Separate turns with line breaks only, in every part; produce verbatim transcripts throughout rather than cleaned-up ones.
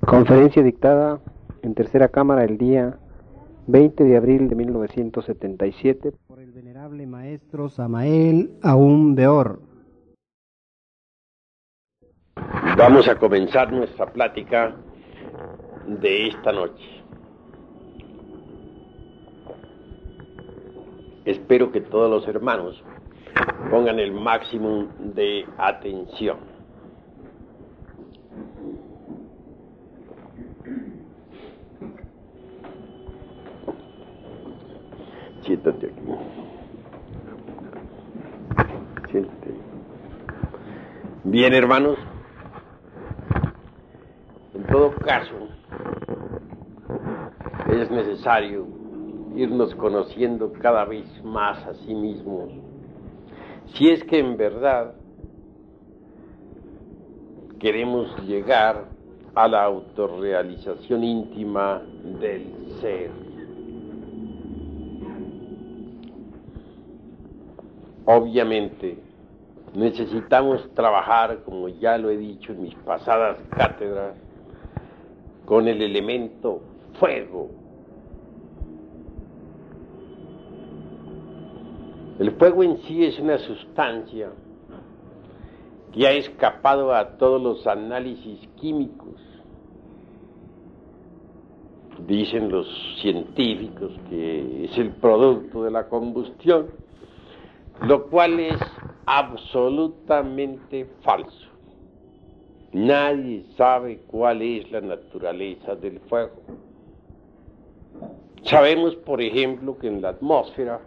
Conferencia dictada en Tercera Cámara el día veinte de abril de mil novecientos setenta y siete por el venerable maestro Samael Aún Beor.
Vamos a comenzar nuestra plática de esta noche. Espero que todos los hermanos pongan el máximo de atención. Siéntate aquí. Siéntate. Bien, hermanos. En todo caso, es necesario irnos conociendo cada vez más a sí mismos, si es que en verdad queremos llegar a la autorrealización íntima del ser. Obviamente, necesitamos trabajar, como ya lo he dicho en mis pasadas cátedras, con el elemento fuego. El fuego en sí es una sustancia que ha escapado a todos los análisis químicos. Dicen los científicos que es el producto de la combustión, lo cual es absolutamente falso. Nadie sabe cuál es la naturaleza del fuego. Sabemos, por ejemplo, que en la atmósfera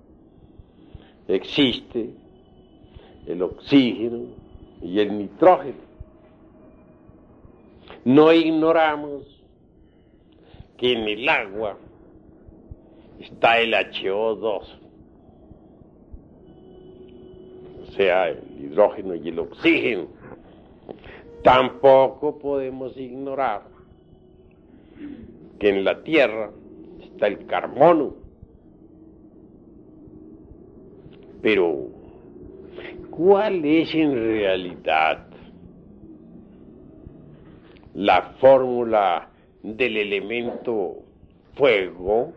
existe el oxígeno y el nitrógeno. No ignoramos que en el agua está el H O dos. O sea, el hidrógeno y el oxígeno. Tampoco podemos ignorar que en la Tierra está el carbono. Pero, ¿cuál es en realidad la fórmula del elemento fuego?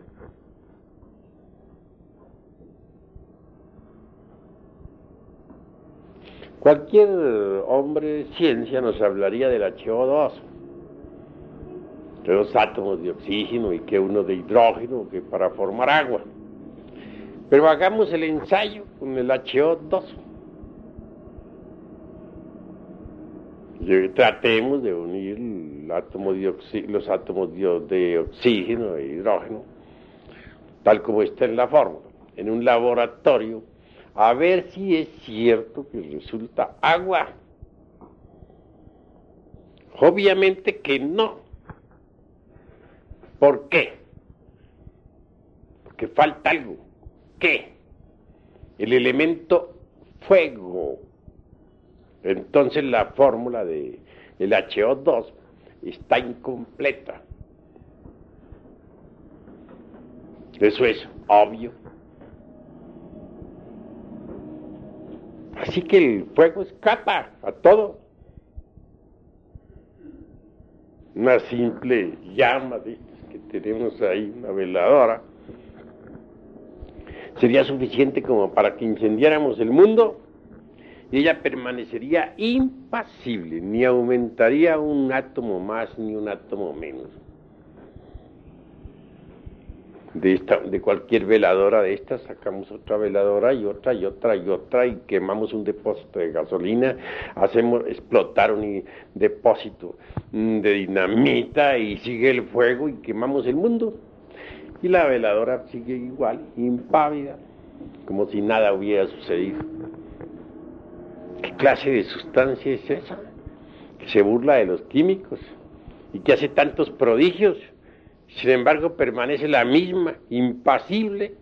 Cualquier hombre de ciencia nos hablaría del H O dos, de dos átomos de oxígeno y que uno de hidrógeno, que para formar agua. Pero hagamos el ensayo con el H O dos. Y tratemos de unir el átomo de oxi- los átomos de oxígeno e hidrógeno, tal como está en la fórmula, en un laboratorio, a ver si es cierto que resulta agua. Obviamente que no. ¿Por qué? Porque falta algo. ¿Qué? El elemento fuego. Entonces la fórmula de el H O dos está incompleta. Eso es obvio. Así que el fuego escapa a todo. Una simple llama de estas que tenemos ahí, una veladora, sería suficiente como para que incendiáramos el mundo y ella permanecería impasible, ni aumentaría un átomo más ni un átomo menos. De, esta, de cualquier veladora de estas sacamos otra veladora y otra y otra y otra y quemamos un depósito de gasolina, hacemos explotar un depósito de dinamita y sigue el fuego y quemamos el mundo. Y la veladora sigue igual, impávida, como si nada hubiera sucedido. ¿Qué clase de sustancia es esa? Que se burla de los químicos y que hace tantos prodigios. Sin embargo, permanece la misma, impasible.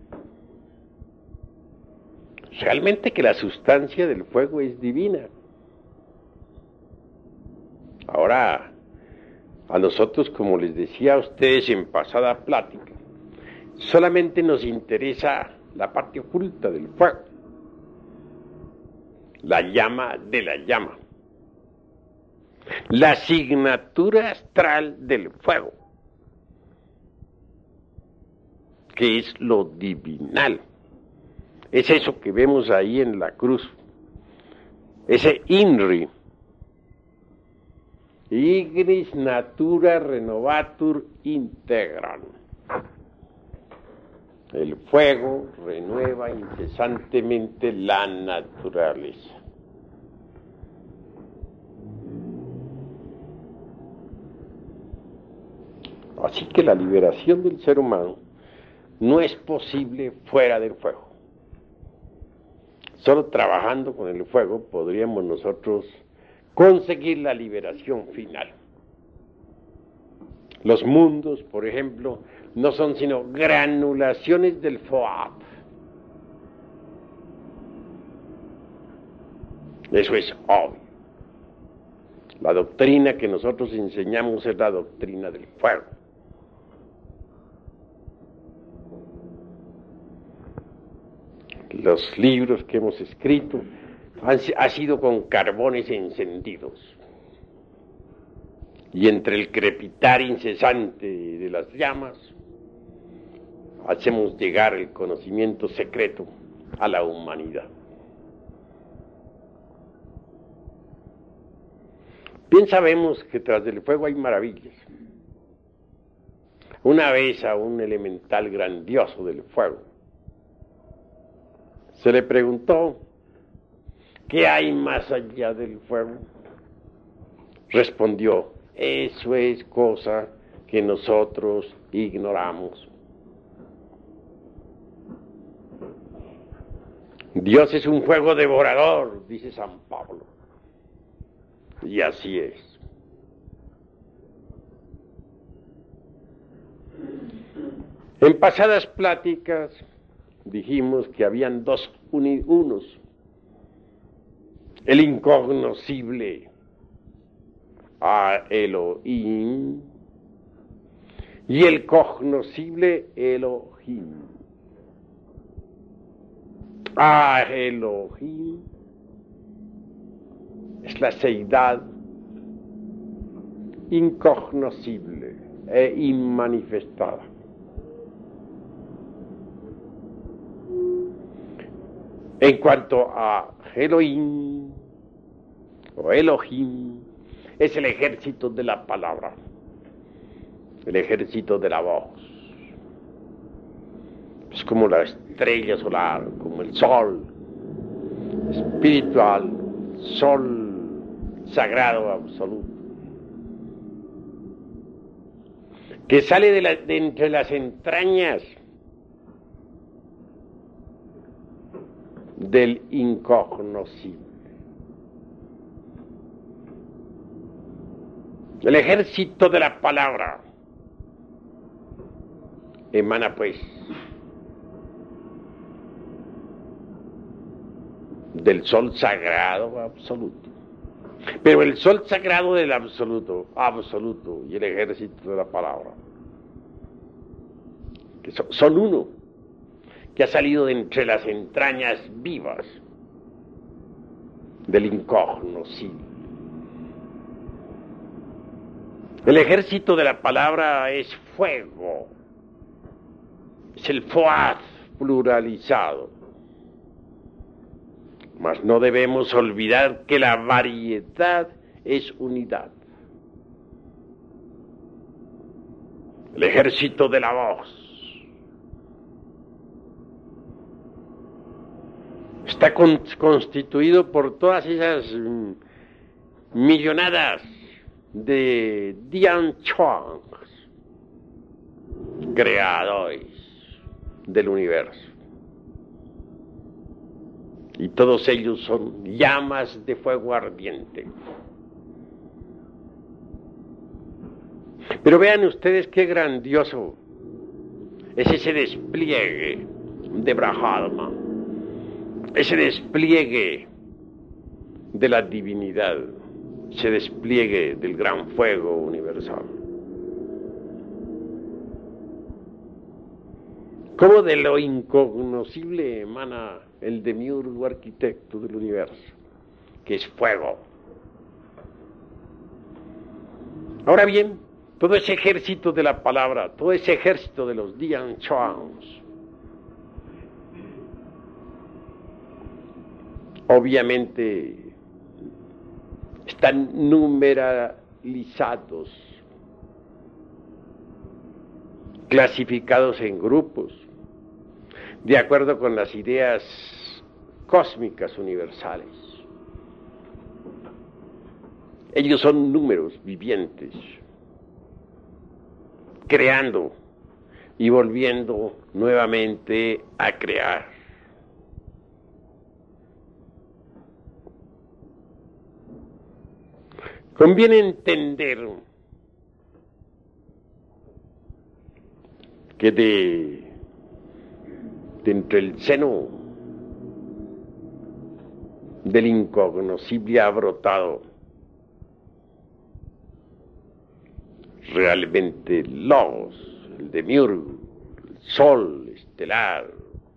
Realmente que la sustancia del fuego es divina. Ahora, a nosotros, como les decía a ustedes en pasada plática, solamente nos interesa la parte oculta del fuego, la llama de la llama. La asignatura astral del fuego, que es lo divinal. Es eso que vemos ahí en la cruz. Ese INRI. Ignis natura renovatur integran. El fuego renueva incesantemente la naturaleza. Así que la liberación del ser humano no es posible fuera del fuego. Solo trabajando con el fuego podríamos nosotros conseguir la liberación final. Los mundos, por ejemplo, no son sino granulaciones del Foab. Eso es obvio. La doctrina que nosotros enseñamos es la doctrina del fuego. Los libros que hemos escrito han, han sido con carbones encendidos. Y entre el crepitar incesante de las llamas, hacemos llegar el conocimiento secreto a la humanidad. Bien sabemos que tras del fuego hay maravillas. Una vez a un elemental grandioso del fuego se le preguntó, ¿qué hay más allá del fuego? Respondió, eso es cosa que nosotros ignoramos. Dios es un fuego devorador, dice San Pablo. Y así es. En pasadas pláticas dijimos que habían dos unos, el incognoscible a Elohim y el cognoscible Elohim. A Elohim es la seidad incognoscible e inmanifestada. En cuanto a Elohim o Elohim, es el ejército de la palabra, el ejército de la voz. Es como la estrella solar, como el sol espiritual, sol sagrado absoluto, que sale de, la, de entre las entrañas del incognoscible. El ejército de la palabra emana pues del sol sagrado absoluto. Pero el sol sagrado del absoluto, absoluto, y el ejército de la palabra, que son, son uno, que ha salido de entre las entrañas vivas del incognoscible. El ejército de la palabra es fuego, es el Foad pluralizado. Mas no debemos olvidar que la variedad es unidad. El ejército de la voz está con, constituido por todas esas mm, millonadas de Dian Chuang, creadores del universo. Y todos ellos son llamas de fuego ardiente. Pero vean ustedes qué grandioso es ese despliegue de Brahma, ese despliegue de la divinidad, ese despliegue del gran fuego universal. ¿Cómo de lo incognoscible emana el demiurgo arquitecto del universo, que es fuego? Ahora bien, todo ese ejército de la palabra, todo ese ejército de los Dian Chuans, obviamente están numeralizados, clasificados en grupos, de acuerdo con las ideas cósmicas universales. Ellos son números vivientes, creando y volviendo nuevamente a crear. Conviene entender que de, de entre el seno del incognoscible ha brotado realmente el Logos, el Demiurgo, el Sol estelar,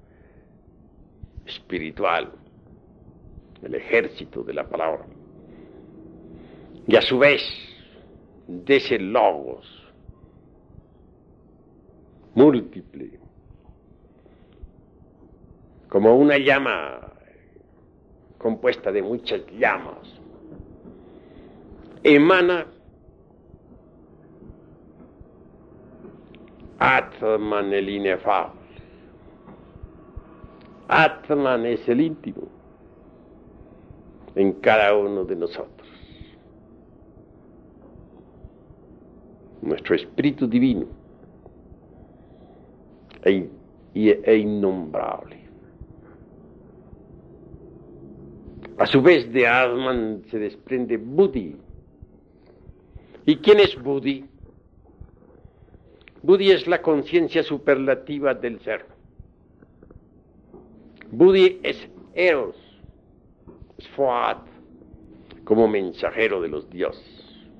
espiritual, el ejército de la palabra. Y a su vez, de ese Logos múltiple, como una llama compuesta de muchas llamas, emana Atman el inefable. Atman es el íntimo en cada uno de nosotros. Nuestro espíritu divino e, e innombrable. A su vez de Atman se desprende Buddhi. ¿Y quién es Buddhi? Buddhi es la conciencia superlativa del ser. Buddhi es Eros, es Foat, como mensajero de los dioses.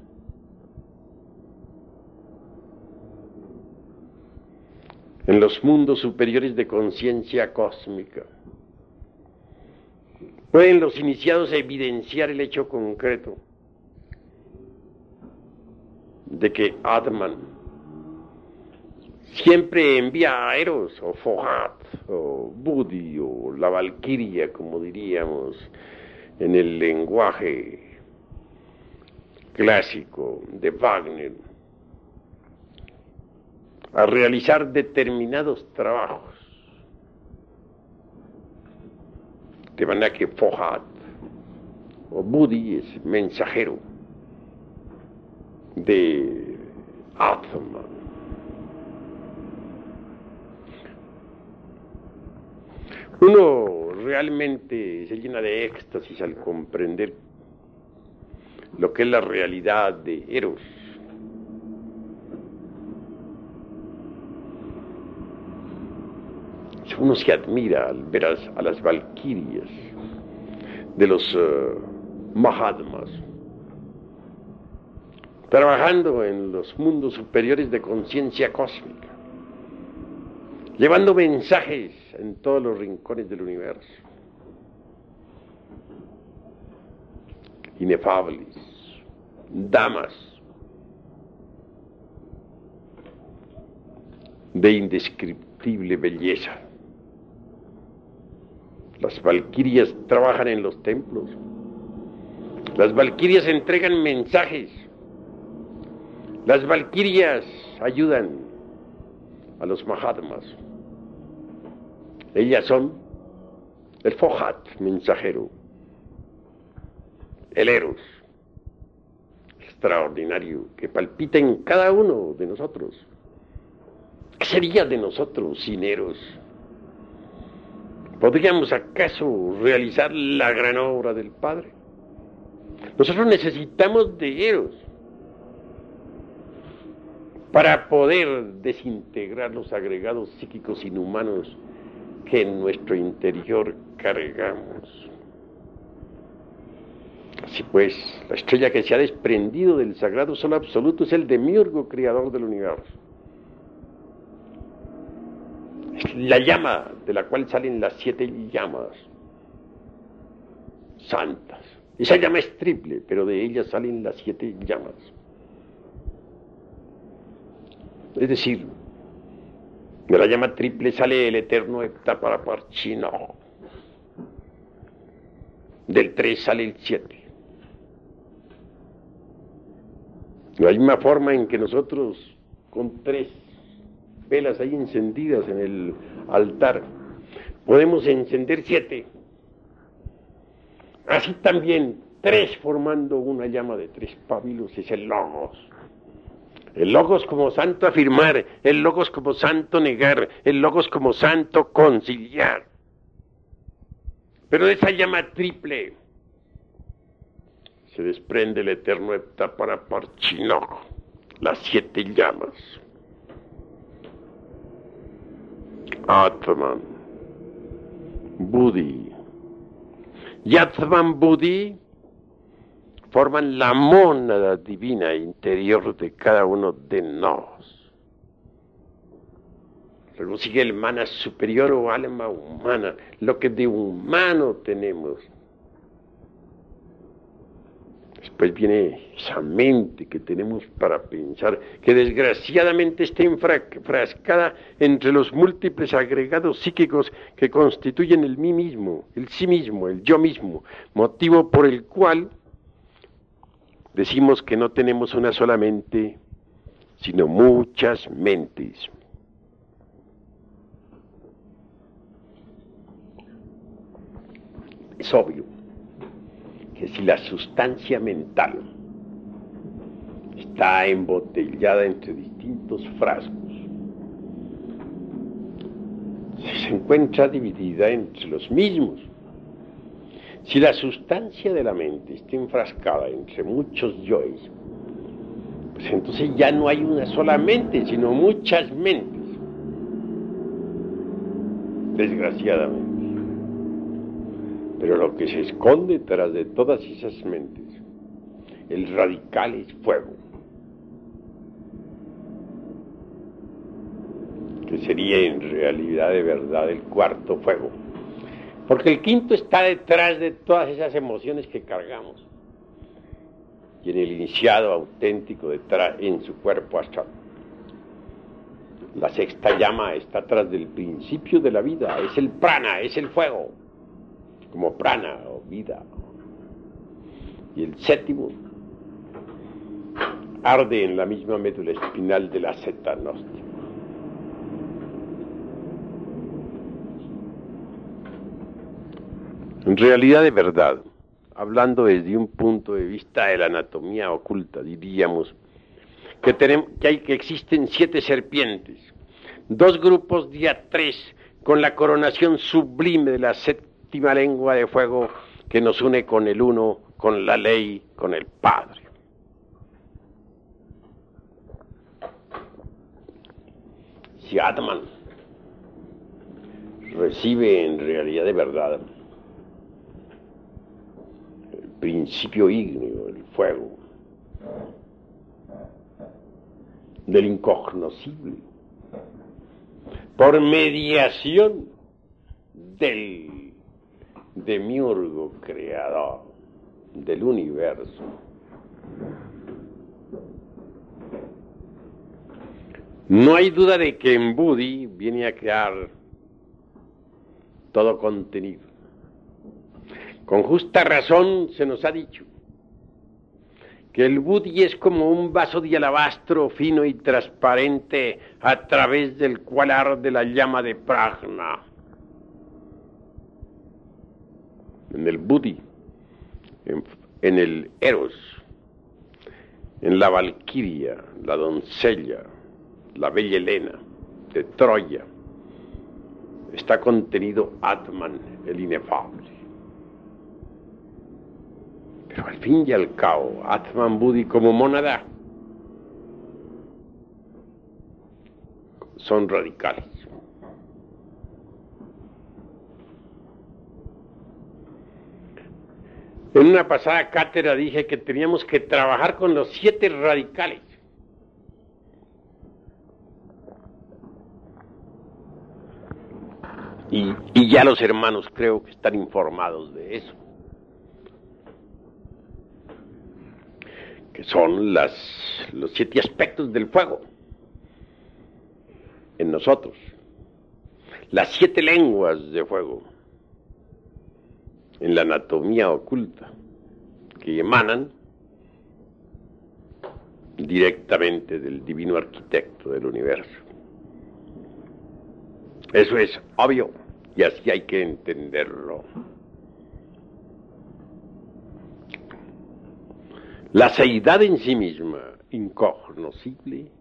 En los mundos superiores de conciencia cósmica, pueden los iniciados evidenciar el hecho concreto de que Atman siempre envía a Eros, o Fohat, o Buddhi, o la Valquiria, como diríamos en el lenguaje clásico de Wagner, a realizar determinados trabajos. De manera que Fohat, o Buddhi, es mensajero de Atman. Uno realmente se llena de éxtasis al comprender lo que es la realidad de Eros. Uno se admira al ver a, a las valquirias de los uh, Mahatmas trabajando en los mundos superiores de conciencia cósmica, llevando mensajes en todos los rincones del universo, inefables, damas de indescriptible belleza. Las valquirias trabajan en los templos. Las valquirias entregan mensajes. Las valquirias ayudan a los Mahatmas. Ellas son el Fohat, mensajero, el Eros, extraordinario, que palpita en cada uno de nosotros. ¿Qué sería de nosotros sin Eros? ¿Podríamos acaso realizar la gran obra del Padre? Nosotros necesitamos de Eros para poder desintegrar los agregados psíquicos inhumanos que en nuestro interior cargamos. Así pues, la estrella que se ha desprendido del sagrado sol absoluto es el demiurgo creador del universo. Es la llama de la cual salen las siete llamas santas. Esa llama es triple, pero de ella salen las siete llamas. Es decir, de la llama triple sale el eterno Heptaparaparchino. Del tres sale el siete. De la misma forma en que nosotros, con tres velas ahí encendidas en el altar, podemos encender siete. Así también, tres formando una llama de tres pábilos es el Logos. El Logos como santo afirmar, el Logos como santo negar, el Logos como santo conciliar. Pero de esa llama triple se desprende el eterno Heptaparaparchino, las siete llamas. Atman, Buddhi y Atman Buddhi forman la mónada divina interior de cada uno de nos. Luego sigue el mana superior o alma humana, lo que de humano tenemos. Después viene esa mente que tenemos para pensar, que desgraciadamente está enfrascada entre los múltiples agregados psíquicos que constituyen el mí mismo, el sí mismo, el yo mismo, motivo por el cual decimos que no tenemos una sola mente, sino muchas mentes. Es obvio que si la sustancia mental está embotellada entre distintos frascos, si se encuentra dividida entre los mismos, si la sustancia de la mente está enfrascada entre muchos yoes, pues entonces ya no hay una sola mente, sino muchas mentes, desgraciadamente. Pero lo que se esconde tras de todas esas mentes, el radical es fuego, que sería en realidad de verdad el cuarto fuego, porque el quinto está detrás de todas esas emociones que cargamos, y en el iniciado auténtico detrás en su cuerpo astral. La sexta llama está atrás del principio de la vida, es el prana, es el fuego, como prana o vida. Y el séptimo arde en la misma médula espinal de la zeta nostra. En realidad de verdad, hablando desde un punto de vista de la anatomía oculta, diríamos que, tenemos, que, hay, que existen siete serpientes, dos grupos de a tres, con la coronación sublime de la séptima lengua de fuego que nos une con el uno, con la ley, con el Padre. Si Atman recibe en realidad de verdad el principio ígneo, el fuego, del incognoscible, por mediación del demiurgo creador del universo, no hay duda de que en Buddhi viene a crear todo contenido. Con justa razón se nos ha dicho que el Buddhi es como un vaso de alabastro fino y transparente a través del cual arde la llama de Prajna. En el Buddhi, en, en el Eros, en la Valquiria, la doncella, la bella Helena de Troya, está contenido Atman, el inefable. Pero al fin y al cabo, Atman Buddhi como mónada son radicales. En una pasada cátedra dije que teníamos que trabajar con los siete radicales. Y, y ya los hermanos creo que están informados de eso. Que son las, los siete aspectos del fuego. en nosotros. Las siete lenguas de fuego en la anatomía oculta que emanan directamente del divino arquitecto del universo. Eso es obvio y así hay que entenderlo. La seidad en sí misma, incognoscible,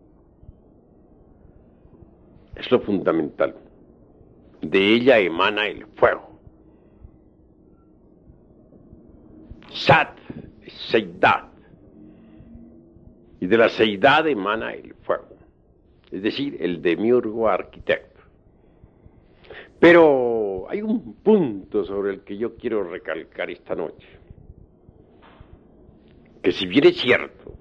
es lo fundamental. De ella emana el fuego. Sat es seidad. Y de la seidad emana el fuego. Es decir, el demiurgo arquitecto. Pero hay un punto sobre el que yo quiero recalcar esta noche. Que si bien es cierto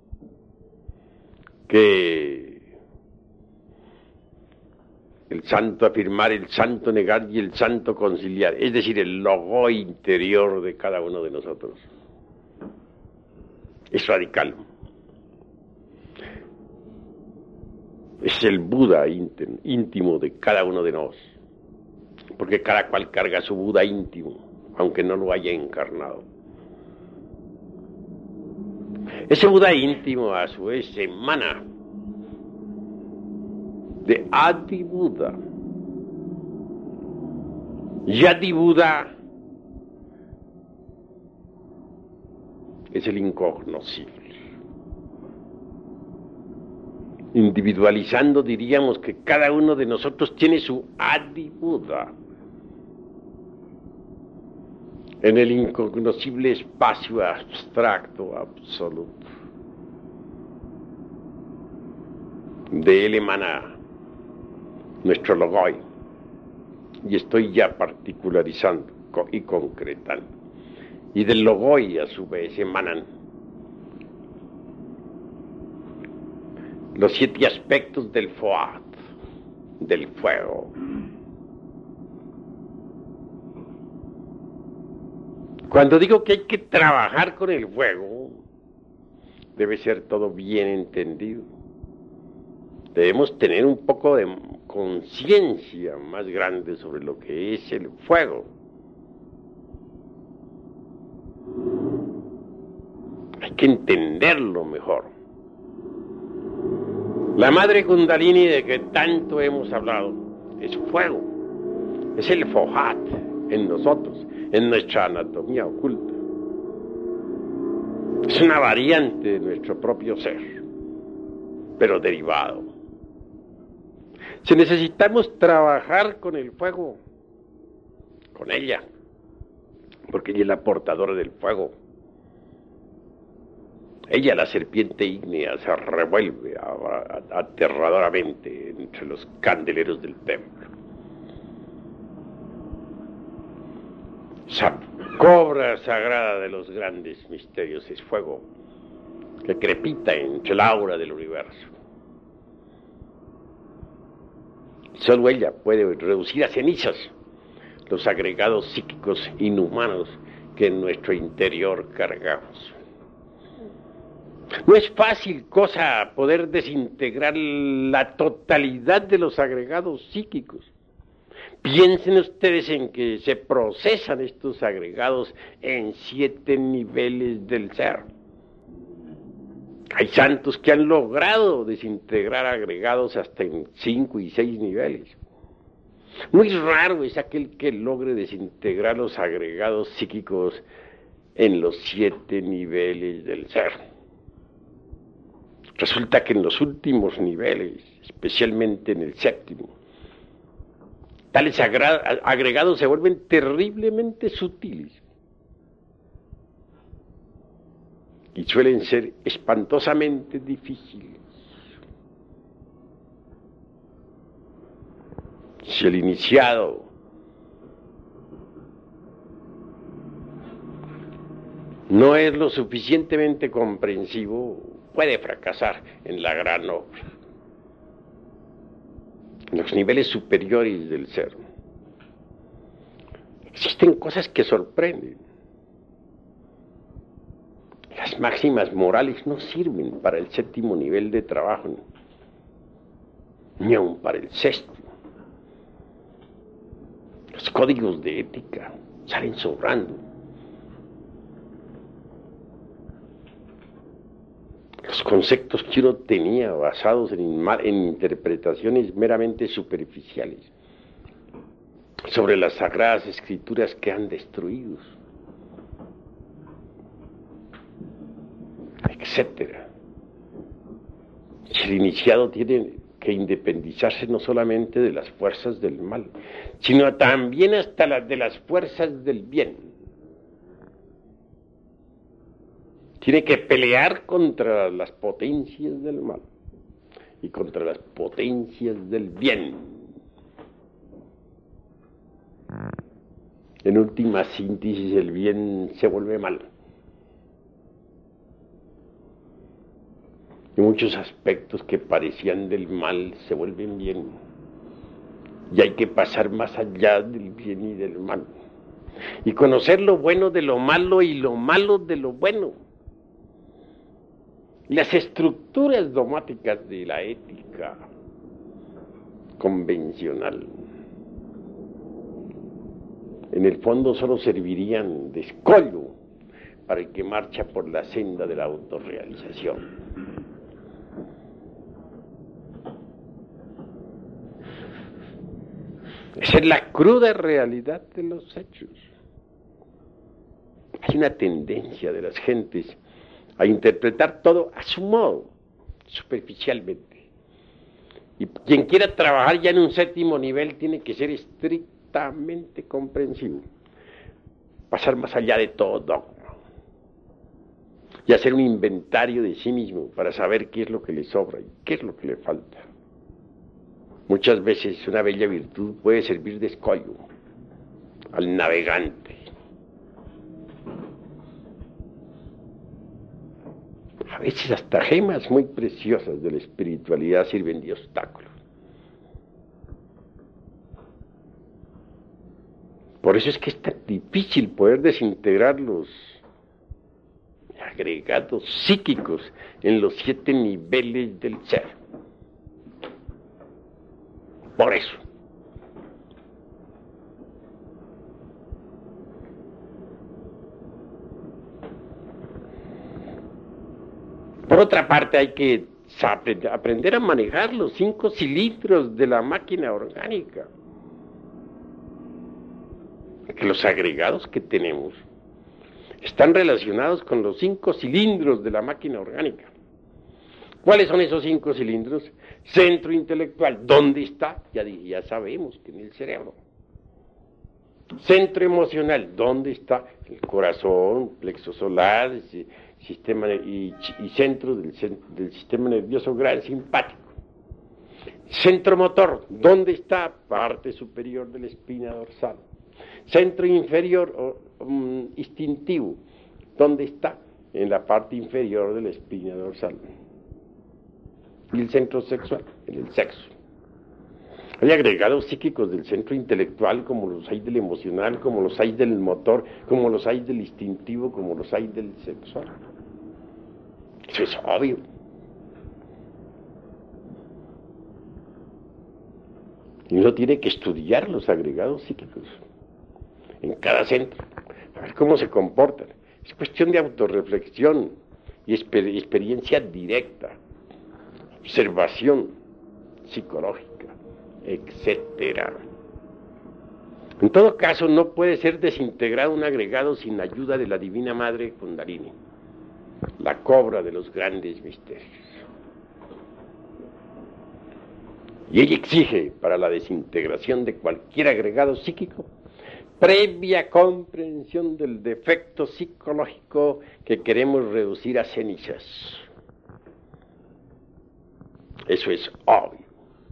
que el santo afirmar, el santo negar y el santo conciliar, es decir, el logo interior de cada uno de nosotros, es radical. Es el Buda íntimo de cada uno de nosotros, porque cada cual carga su Buda íntimo, aunque no lo haya encarnado. Ese Buda íntimo, a su vez, emana de Adi Buda. Y Adi Buda es el incognoscible. Individualizando, diríamos que cada uno de nosotros tiene su Adi Buda en el incognoscible espacio abstracto absoluto. De él emana nuestro logoi, y estoy ya particularizando y concretando. Y del logoi a su vez emanan los siete aspectos del Foat, del fuego. Cuando digo que hay que trabajar con el fuego, debe ser todo bien entendido. Debemos tener un poco de conciencia más grande sobre lo que es el fuego. Hay que entenderlo mejor. La madre Kundalini de que tanto hemos hablado es fuego, es el Fohat en nosotros, en nuestra anatomía oculta. Es una variante de nuestro propio ser, pero derivado. Si necesitamos trabajar con el fuego, con ella, porque ella es la portadora del fuego. Ella, la serpiente ígnea, se revuelve aterradoramente entre los candeleros del templo. Esa cobra sagrada de los grandes misterios es fuego, que crepita entre el aura del universo. Solo ella puede reducir a cenizas los agregados psíquicos inhumanos que en nuestro interior cargamos. No es fácil cosa poder desintegrar la totalidad de los agregados psíquicos. Piensen ustedes en que se procesan estos agregados en siete niveles del ser. Hay santos que han logrado desintegrar agregados hasta en cinco y seis niveles. Muy raro es aquel que logre desintegrar los agregados psíquicos en los siete niveles del ser. Resulta que en los últimos niveles, especialmente en el séptimo, tales agregados se vuelven terriblemente sutiles y suelen ser espantosamente difíciles. Si el iniciado no es lo suficientemente comprensivo, puede fracasar en la gran obra. En los niveles superiores del ser existen cosas que sorprenden. Las máximas morales no sirven para el séptimo nivel de trabajo. ni aun para el sexto. Los códigos de ética salen sobrando. Los conceptos que uno tenía basados en, en interpretaciones meramente superficiales sobre las sagradas escrituras que han destruido, etcétera. El iniciado tiene que independizarse no solamente de las fuerzas del mal, sino también hasta las de las fuerzas del bien. Tiene que pelear contra las potencias del mal y contra las potencias del bien. En última síntesis, el bien se vuelve mal. Y muchos aspectos que parecían del mal se vuelven bien. Y hay que pasar más allá del bien y del mal. Y conocer lo bueno de lo malo y lo malo de lo bueno. Las estructuras dogmáticas de la ética convencional, en el fondo solo servirían de escollo para el que marcha por la senda de la autorrealización. Esa es la cruda realidad de los hechos. Hay una tendencia de las gentes a interpretar todo a su modo, superficialmente. Y quien quiera trabajar ya en un séptimo nivel tiene que ser estrictamente comprensivo, pasar más allá de todo dogma y hacer un inventario de sí mismo para saber qué es lo que le sobra y qué es lo que le falta. Muchas veces una bella virtud puede servir de escollo al navegante. A veces hasta gemas muy preciosas de la espiritualidad sirven de obstáculo. Por eso es que es tan difícil poder desintegrar los agregados psíquicos en los siete niveles del ser. Por eso. Por otra parte, hay que aprender a manejar los cinco cilindros de la máquina orgánica. Que los agregados que tenemos están relacionados con los cinco cilindros de la máquina orgánica. ¿Cuáles son esos cinco cilindros? Centro intelectual, ¿dónde está? Ya, ya sabemos que en el cerebro. Centro emocional, ¿dónde está? El corazón, plexo solar, sistema y, y centro del, del sistema nervioso gran simpático. Centro motor, ¿dónde está? Parte superior de la espina dorsal. Centro inferior um, instintivo, ¿dónde está? En la parte inferior de la espina dorsal. Y el centro sexual, en el sexo. Hay agregados psíquicos del centro intelectual, como los hay del emocional, como los hay del motor, como los hay del instintivo, como los hay del sexual. Eso es obvio. Y uno tiene que estudiar los agregados psíquicos en cada centro, a ver cómo se comportan. Es cuestión de autorreflexión y exper experiencia directa, observación psicológica, etcétera. En todo caso, no puede ser desintegrado un agregado sin ayuda de la Divina Madre Kundalini, la cobra de los grandes misterios. Y ella exige, para la desintegración de cualquier agregado psíquico, previa comprensión del defecto psicológico que queremos reducir a cenizas. Eso es obvio.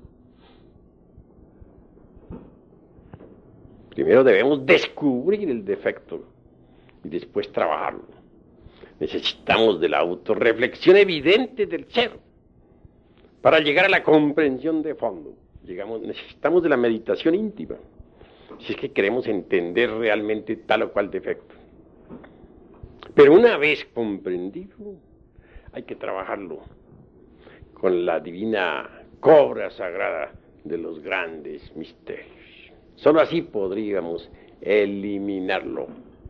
Primero debemos descubrir el defecto y después trabajarlo. Necesitamos de la autorreflexión evidente del ser para llegar a la comprensión de fondo. Llegamos, necesitamos de la meditación íntima, si es que queremos entender realmente tal o cual defecto. Pero una vez comprendido, hay que trabajarlo con la divina cobra sagrada de los grandes misterios. Solo así podríamos eliminarlo.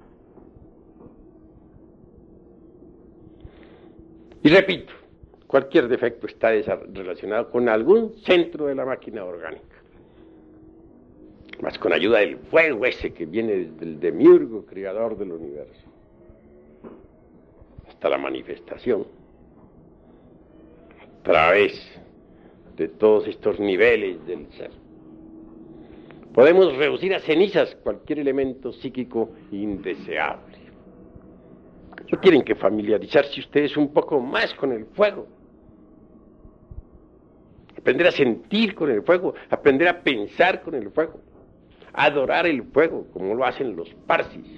Y repito, cualquier defecto está relacionado con algún centro de la máquina orgánica. Más con ayuda del fuego ese que viene desde el demiurgo creador del universo hasta la manifestación, a través de todos estos niveles del ser. Podemos reducir a cenizas cualquier elemento psíquico indeseable. ¿No tienen que familiarizarse ustedes un poco más con el fuego? Aprender a sentir con el fuego, aprender a pensar con el fuego, adorar el fuego, como lo hacen los parsis.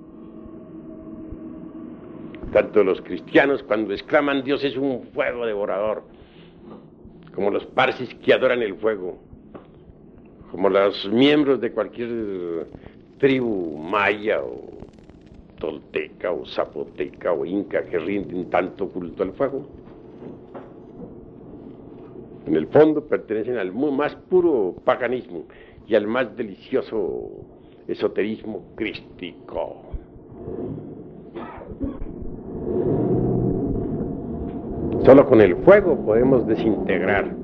Tanto los cristianos cuando exclaman Dios es un fuego devorador, como los parsis que adoran el fuego, como los miembros de cualquier tribu maya o tolteca o zapoteca o inca que rinden tanto culto al fuego. En el fondo pertenecen al más puro paganismo y al más delicioso esoterismo crístico. Solo con el fuego podemos desintegrar